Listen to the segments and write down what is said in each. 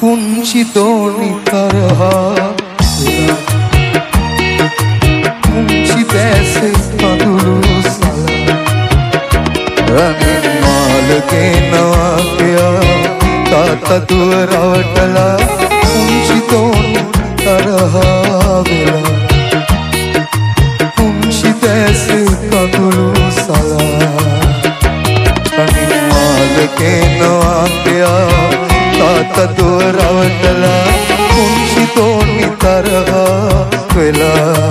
පුංචි දෝණි තරහා පුංචි දැසේ කඳුළු සලා රනින් මාලගේ නවාකයා තාත්තා දුව රවටලා පුංචි දෝණි තරහා වෙලා පුංචි දැසේ කඳුළු සලා රනින් මාලගේ නවාකයා තාත්තා දුව රවටලා පුංචි දෝණි තරහා වෙලා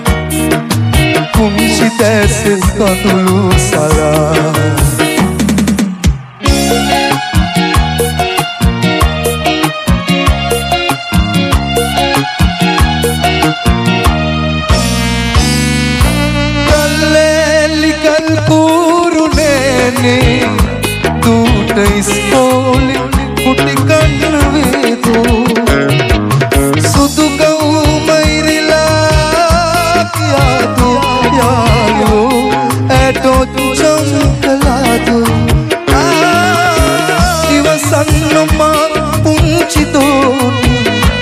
පුංචි දැසේ කඳුළු සලා කල්ලෙලි කල්පුරුනේනේ දුට ඉස්කෝලේ කුටි කන්න වේදෝ සුදු ගවුමයිරිලා කියාදෝ යායෝ ඇටෝ චංකලාදෝ ඉවසන්නමා පුංචි දෝණි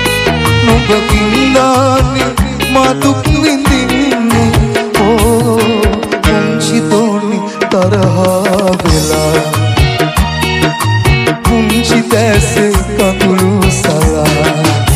නුඹකින්දානේ මා දුක් විඳින්නේ ඕ පුංචි දෝණි තරහා වෙලා පුංචි දැසේ කඳුළු සලා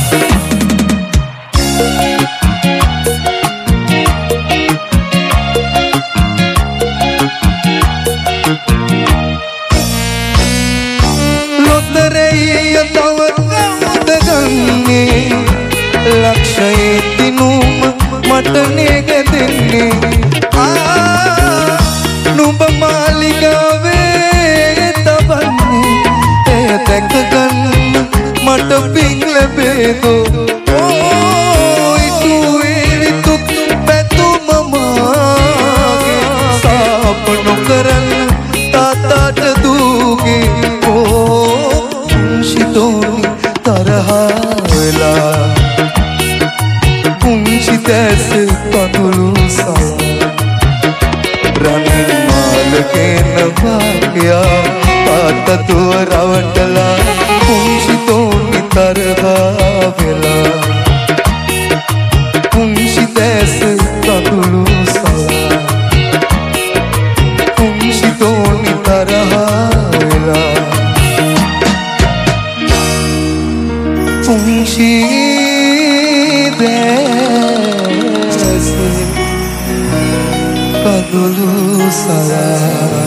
ලොතරැයිය තව කවුද ගන්නේ ලක්ෂයේ දිනුම මට නේග දෙන්නේ නුඹ මාලිගාවේ තබන්නේ එය දැක ගන්න මට පින් ලැබේදෝ ඉටුවේ විතුත් පැතුම මාගේ සාප නොකරන්න තාතාට දූගේ පුංචි දෝණි තරහා වෙලා පුංචි දැසේ කඳුළු සලා රනින් මාලගේ නවාකයා තාත්තා දුව රවටලා පුංචි දෝණි තරහා වෙලා පුංචි දැසේ කඳුළු සලා පුංචි දෝණි තරහා වෙලා පුංචි දැසේ කඳුළු සලා